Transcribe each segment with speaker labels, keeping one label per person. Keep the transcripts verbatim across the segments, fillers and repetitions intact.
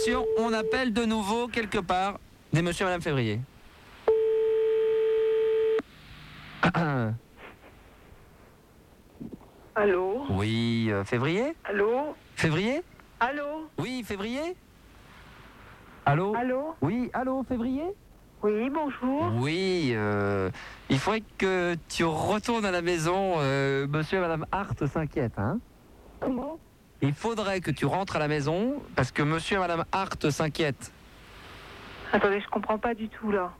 Speaker 1: On appelle de nouveau quelque part des monsieur et madame Février.
Speaker 2: Allô?
Speaker 1: Oui, euh, Février?
Speaker 2: Allô?
Speaker 1: Février?
Speaker 2: Allô?
Speaker 1: Oui, Février? Allô?
Speaker 2: Allô?
Speaker 1: Oui, allô, Février?
Speaker 2: Oui, bonjour.
Speaker 1: Oui, euh, il faudrait que tu retournes à la maison. euh, monsieur et madame Hart s'inquiètent, hein?
Speaker 2: Comment?
Speaker 1: Il faudrait que tu rentres à la maison parce que monsieur et madame Hart s'inquiètent.
Speaker 2: Attendez, je comprends pas du tout là.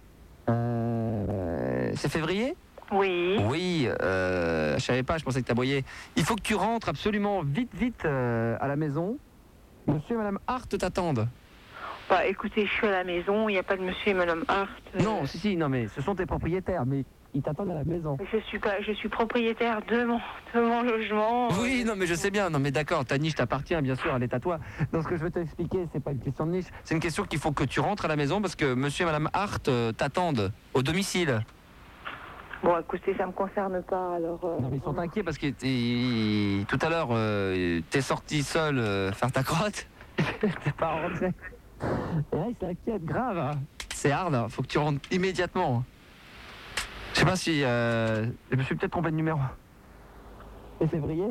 Speaker 1: Euh, c'est Février?
Speaker 2: Oui.
Speaker 1: Oui, euh, je savais pas, je pensais que t'aboyais. Il faut que tu rentres absolument vite, vite euh, à la maison. Monsieur et madame Hart t'attendent.
Speaker 2: Bah écoutez, je suis à la maison, il n'y a pas de monsieur et madame Hart. euh,
Speaker 1: Non, si, si, non, mais ce sont tes propriétaires, mais ils t'attendent à la maison.
Speaker 2: Je suis pas, je suis propriétaire de mon, de mon logement.
Speaker 1: Oui, non, mais je sais bien, non, mais d'accord, ta niche t'appartient, bien sûr, elle est à toi. Donc, ce que je veux t'expliquer, c'est pas une question de niche, c'est une question qu'il faut que tu rentres à la maison parce que monsieur et madame Hart euh, t'attendent au domicile.
Speaker 2: Bon, écoutez, ça me concerne pas, alors. euh,
Speaker 1: Non, mais ils sont inquiets parce que t'es- tout à l'heure, euh, t'es sorti seul euh, faire ta crotte. T'es pas rentré. Et là, ils s'inquiètent grave. Hein. C'est hard, hein. Faut que tu rentres immédiatement. Je sais pas si. Euh, je me suis peut-être trompé de numéro. C'est Février?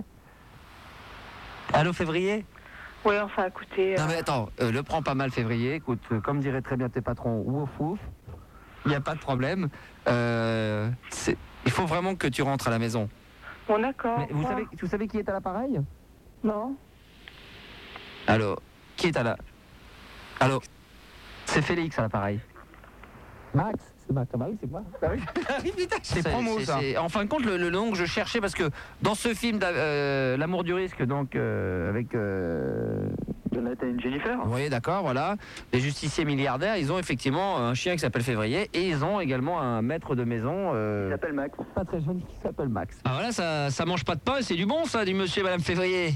Speaker 1: Allô, Février?
Speaker 2: Oui, enfin, écoutez.
Speaker 1: Non,
Speaker 2: euh,
Speaker 1: mais attends, euh, le prends pas mal, Février. Écoute, euh, comme diraient très bien tes patrons, ouf ouf. Il n'y a pas de problème. Euh, c'est- il faut vraiment que tu rentres à la maison.
Speaker 2: Bon, d'accord.
Speaker 1: Mais vous
Speaker 2: au revoir.
Speaker 1: savez, vous savez qui est à l'appareil?
Speaker 2: Non.
Speaker 1: Allô, qui est à la... Allô, c'est Félix à l'appareil. Max? C'est Max, ah bah oui, c'est moi. Bah oui. Putain,
Speaker 3: C'est promo, ça.
Speaker 1: c'est- En fin de compte, le, le nom que je cherchais, parce que dans ce film, d'a- euh, L'amour du risque, donc euh, avec... Euh...
Speaker 3: Jonathan et Jennifer.
Speaker 1: Oui, d'accord, voilà. Les justiciers milliardaires, ils ont effectivement un chien qui s'appelle Février, et ils ont également un maître de maison... euh,
Speaker 3: Il s'appelle Max.
Speaker 1: pas très joli, qui s'appelle Max. Ah voilà, ça, ça mange pas de pain, c'est du bon ça, du monsieur et madame Février.